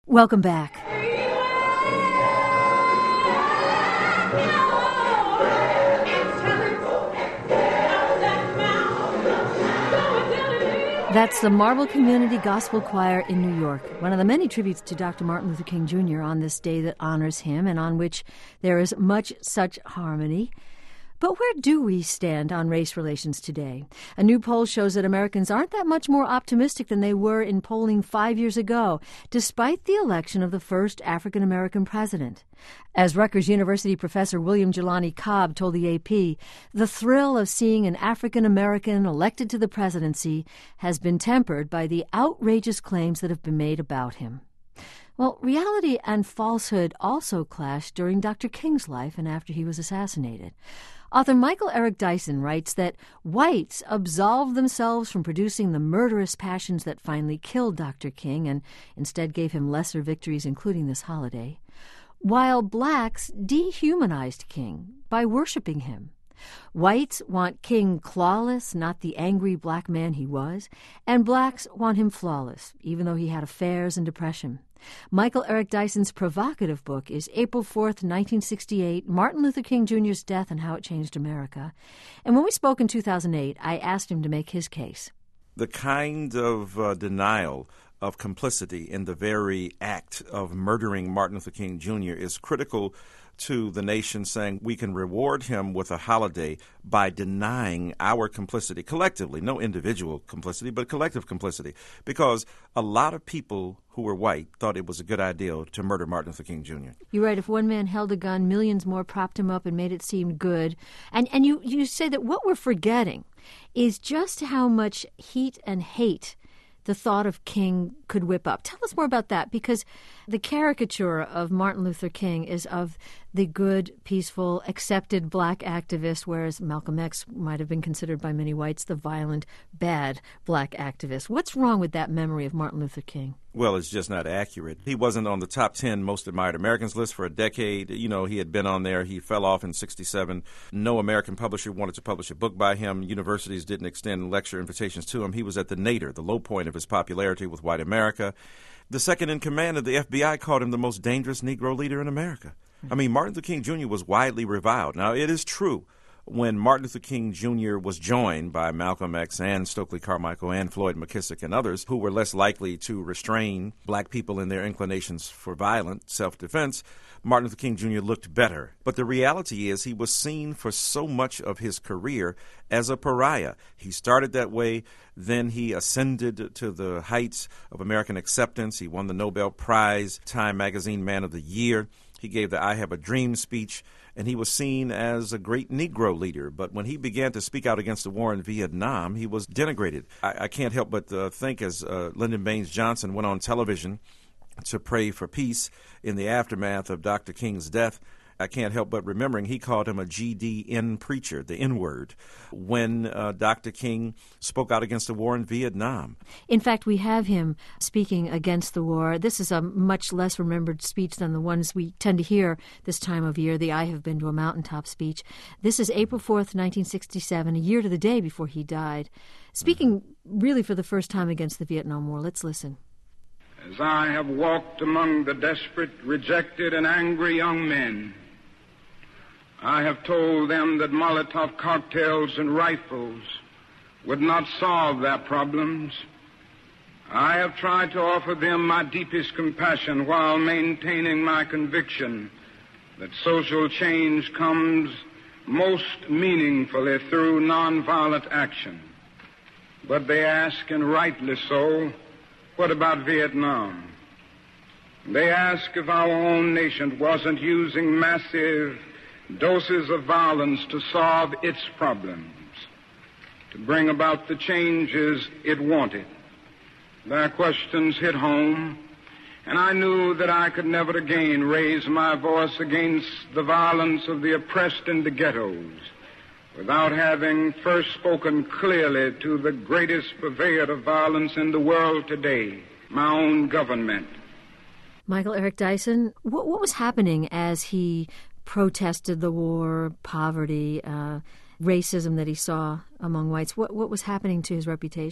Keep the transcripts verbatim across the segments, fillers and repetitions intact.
Welcome back. That's the Marble Community Gospel Choir in New York, one of the many tributes to Doctor Martin Luther King Junior on this day that honors him and on which there is much such harmony. But where do we stand on race relations today? A new poll shows that Americans aren't that much more optimistic than they were in polling five years ago, despite the election of the first African-American president. As Rutgers University professor William Jelani Cobb told the A P, the thrill of seeing an African-American elected to the presidency has been tempered by the outrageous claims that have been made about him. Well, reality and falsehood also clashed during Doctor King's life and after he was assassinated. Author Michael Eric Dyson writes that whites absolved themselves from producing the murderous passions that finally killed Doctor King and instead gave him lesser victories, including this holiday, while blacks dehumanized King by worshiping him. Whites want King clawless, not the angry black man he was, and blacks want him flawless, even though he had affairs and depression. Michael Eric Dyson's provocative book is April fourth, nineteen sixty-eight, Martin Luther King Junior's Death and How It Changed America. And when we spoke in two thousand eight, I asked him to make his case. The kind of uh, denial of complicity in the very act of murdering Martin Luther King Junior is critical to the nation, saying we can reward him with a holiday by denying our complicity collectively, no individual complicity, but collective complicity, because a lot of people who were white thought it was a good idea to murder Martin Luther King Junior You're right. If one man held a gun, millions more propped him up and made it seem good. And and you, you say that what we're forgetting is just how much heat and hate the thought of King could whip up. Tell us more about that, because the caricature of Martin Luther King is of the good, peaceful, accepted black activist, whereas Malcolm X might have been considered by many whites the violent, bad black activist. What's wrong with that memory of Martin Luther King? Well, it's just not accurate. He wasn't on the top ten most admired Americans list for a decade. You know, he had been on there. He fell off in sixty-seven. No American publisher wanted to publish a book by him. Universities didn't extend lecture invitations to him. He was at the nadir, the low point of his popularity with white America. The second in command of the F B I called him the most dangerous Negro leader in America. I mean, Martin Luther King Junior was widely reviled. Now, it is true, when Martin Luther King Junior was joined by Malcolm X and Stokely Carmichael and Floyd McKissick and others who were less likely to restrain black people in their inclinations for violent self-defense, Martin Luther King Junior looked better. But the reality is he was seen for so much of his career as a pariah. He started that way, then he ascended to the heights of American acceptance. He won the Nobel Prize, Time Magazine Man of the Year. He gave the I Have a Dream speech, and he was seen as a great Negro leader. But when he began to speak out against the war in Vietnam, he was denigrated. I, I can't help but uh, think as uh, Lyndon Baines Johnson went on television to pray for peace in the aftermath of Doctor King's death, I can't help but remembering he called him a G D N preacher, the N-word, when uh, Doctor King spoke out against the war in Vietnam. In fact, we have him speaking against the war. This is a much less remembered speech than the ones we tend to hear this time of year, the I Have Been to a Mountaintop speech. This is April fourth, nineteen sixty-seven, a year to the day before he died. Speaking really for the first time against the Vietnam War. Let's listen. As I have walked among the desperate, rejected, and angry young men, I have told them that Molotov cocktails and rifles would not solve their problems. I have tried to offer them my deepest compassion while maintaining my conviction that social change comes most meaningfully through nonviolent action. But they ask, and rightly so, what about Vietnam? They ask if our own nation wasn't using massive doses of violence to solve its problems, to bring about the changes it wanted. Their questions hit home, and I knew that I could never again raise my voice against the violence of the oppressed in the ghettos without having first spoken clearly to the greatest purveyor of violence in the world today, my own government. Michael Eric Dyson, what, what was happening as he protested the war, poverty, uh, racism that he saw among whites? What, what was happening to his reputation?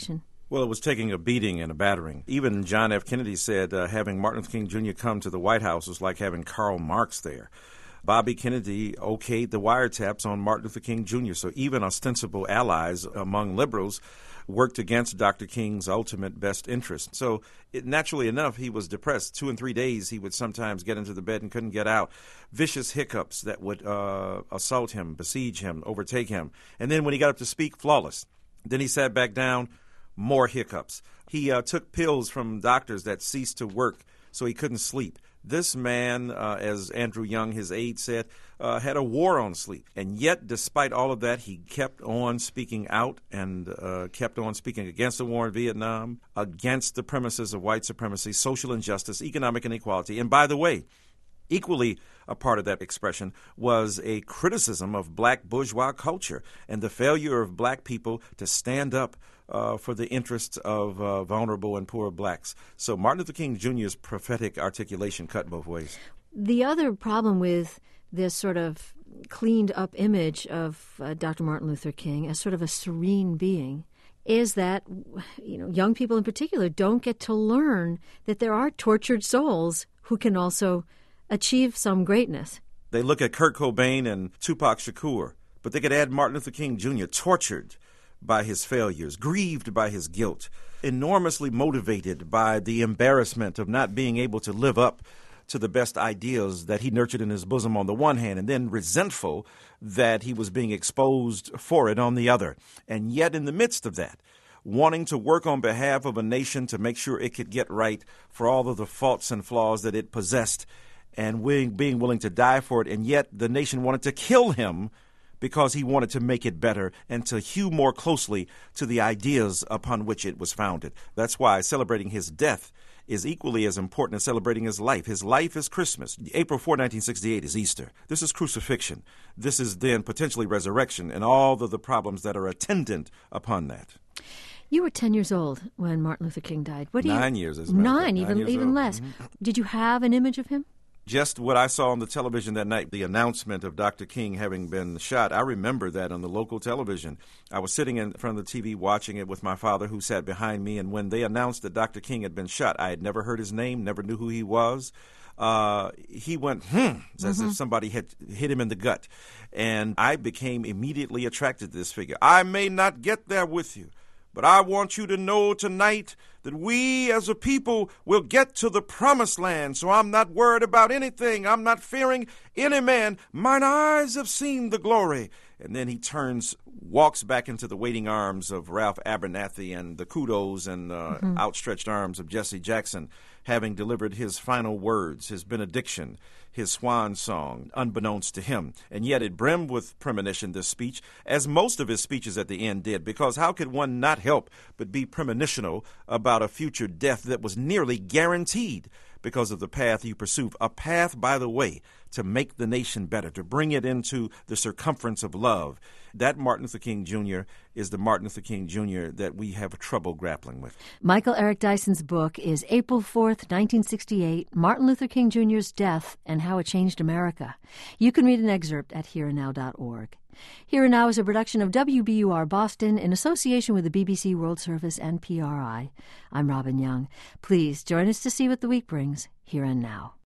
Well, it was taking a beating and a battering. Even John F. Kennedy said uh, having Martin Luther King Junior come to the White House was like having Karl Marx there. Bobby Kennedy okayed the wiretaps on Martin Luther King Junior, so even ostensible allies among liberals worked against Doctor King's ultimate best interest. So it, naturally enough, he was depressed. Two and three days he would sometimes get into the bed and couldn't get out. Vicious hiccups that would uh, assault him, besiege him, overtake him. And then when he got up to speak, flawless. Then he sat back down, more hiccups. He uh, took pills from doctors that ceased to work so he couldn't sleep. This man, uh, as Andrew Young, his aide, said, uh, had a war on sleep. And yet, despite all of that, he kept on speaking out and uh, kept on speaking against the war in Vietnam, against the premises of white supremacy, social injustice, economic inequality. And by the way, equally a part of that expression was a criticism of black bourgeois culture and the failure of black people to stand up uh, for the interests of uh, vulnerable and poor blacks. So Martin Luther King Junior's prophetic articulation cut both ways. The other problem with this sort of cleaned-up image of uh, Doctor Martin Luther King as sort of a serene being is that, you know, young people in particular don't get to learn that there are tortured souls who can also achieve some greatness. They look at Kurt Cobain and Tupac Shakur, but they could add Martin Luther King Junior, tortured by his failures, grieved by his guilt, enormously motivated by the embarrassment of not being able to live up to the best ideals that he nurtured in his bosom on the one hand, and then resentful that he was being exposed for it on the other. And yet in the midst of that, wanting to work on behalf of a nation to make sure it could get right for all of the faults and flaws that it possessed, and being willing to die for it, and yet the nation wanted to kill him because he wanted to make it better and to hew more closely to the ideas upon which it was founded. That's why celebrating his death is equally as important as celebrating his life. His life is Christmas. April fourth, nineteen sixty-eight is Easter. This is crucifixion. This is then potentially resurrection and all of the problems that are attendant upon that. You were ten years old when Martin Luther King died. What do Nine you, years, as a matter of fact. Nine, Nine even years even old. less. Mm-hmm. Did you have an image of him? Just what I saw on the television that night, the announcement of Doctor King having been shot, I remember that on the local television. I was sitting in front of the T V watching it with my father, who sat behind me, and when they announced that Doctor King had been shot, I had never heard his name, never knew who he was. Uh, he went, hmm, as mm-hmm. if somebody had hit him in the gut. And I became immediately attracted to this figure. I may not get there with you, but I want you to know tonight that we as a people will get to the promised land. So I'm not worried about anything. I'm not fearing any man. Mine eyes have seen the glory. And then he turns, walks back into the waiting arms of Ralph Abernathy and the kudos and uh, mm-hmm. outstretched arms of Jesse Jackson, having delivered his final words, his benediction, his swan song, unbeknownst to him. And yet it brimmed with premonition, this speech, as most of his speeches at the end did, because how could one not help but be premonitional about a future death that was nearly guaranteed because of the path you pursue? A path, by the way, to make the nation better, to bring it into the circumference of love. That Martin Luther King Junior is the Martin Luther King Junior that we have trouble grappling with. Michael Eric Dyson's book is April fourth, nineteen sixty-eight, Martin Luther King Junior's Death and How It Changed America. You can read an excerpt at here and now dot org. Here and Now is a production of W B U R Boston in association with the B B C World Service and P R I. I'm Robin Young. Please join us to see what the week brings here and now.